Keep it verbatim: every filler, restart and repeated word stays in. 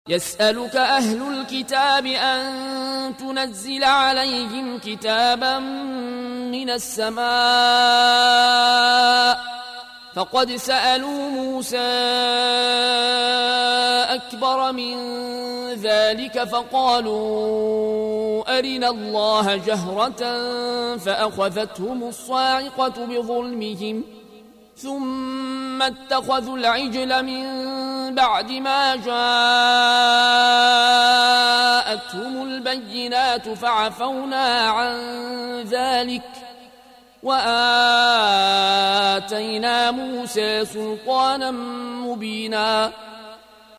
يسألك أهل الكتاب أن تنزل عليهم كتابا من السماء فقد سألوا موسى أكبر من ذلك فقالوا أرنا الله جهرة فأخذتهم الصاعقة بظلمهم ثم اتخذوا العجل من بعد ما جاءتهم البينات فعفونا عن ذلك وآتينا موسى سلطانا مبينا